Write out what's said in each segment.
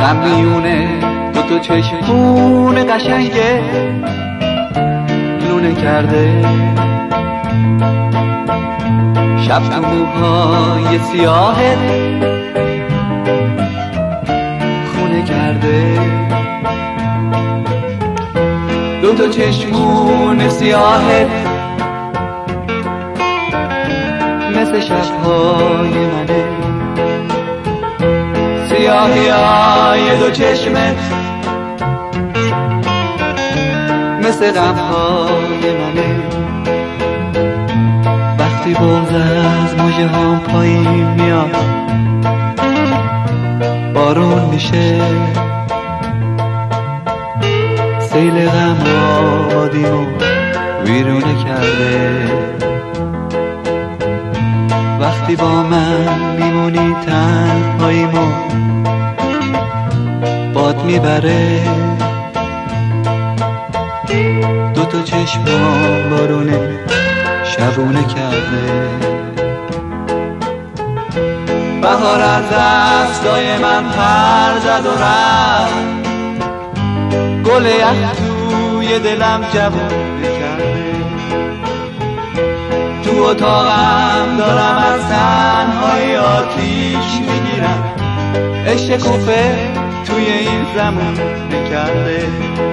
غم میونه تو چشمون قشنگه لونه کرده، شب تو موهای سیاهت خونه کرده. دو چشمون سیاهت مثل شبهای منه، سیاهی های دو چشمت مثل غمهای منه. وقتی بغض از مژه هام پایین میاد بارون میشه، سیل غم آبادیمو ویرونه کرده. وقتی با من میمونی تنهاییمو باد میبره، دو چشمام بارونه شبونه کرده. بهار از دستای من پر زد و رفت، گل یخ توی دلم جوونه کرده. تو اتاقم دارم از تنهایی آتیش میگیرم، عشق کوفه توی این زمان نکرده.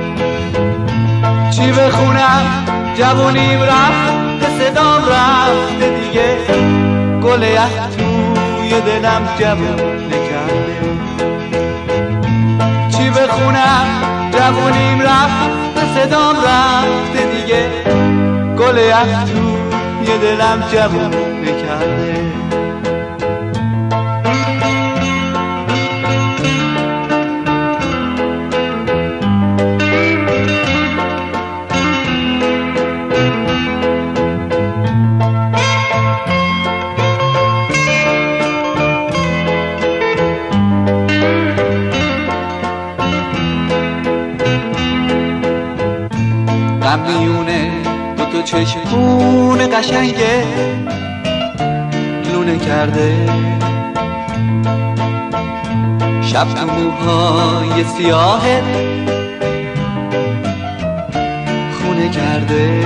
چی بخونم جوونیم رفت، صدام رفته دیگه، گل یخ توی دلم جوونه کرده. چی بخونم جوونیم رفت، صدام رفته دیگه، گل یخ توی دلم جوونه کرده. غم میونه دو چشمون قشنگه لونه کرده، شب تو موهای سیاهت خونه کرده.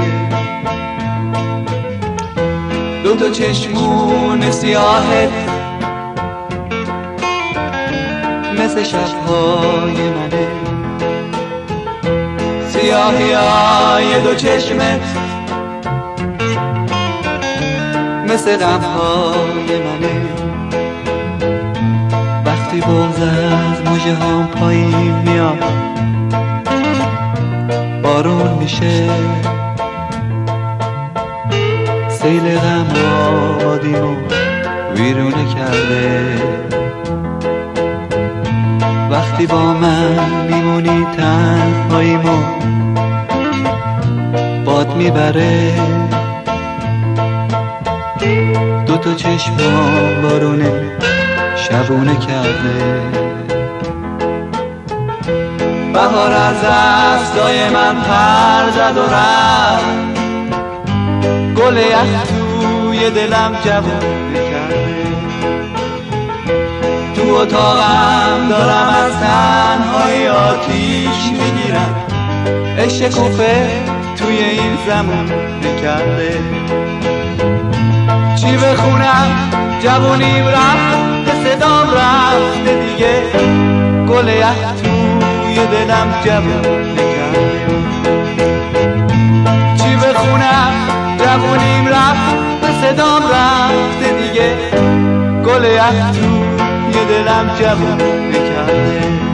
دو چشمون سیاهت مثل شبهای منه، سیاهی های دو چشمت مثل غمهای منه. وقتی بغض از مژه هام پایین میاد بارون میشه، سیل غم آبادیمو ویرونه کرده. وقتی با من میمونی تنهاییمو باد میبره، دو چشمام بارونه شبونه کرده. بهار از دستای من پر زد و رفت، گل یخ توی دلم جوونه کرده. تو اتاقم دارم از تنهایی آتیش میگیرم، عشق کوفه توی این زمان نکرده. چی بخونم جوونیم رفت، صدام رفته دیگه، گل یخ توی دلم جوونه کرده. چی بخونم جوونیم رفت، صدام رفته دیگه، گل یخ توی دلم جوونه کرده.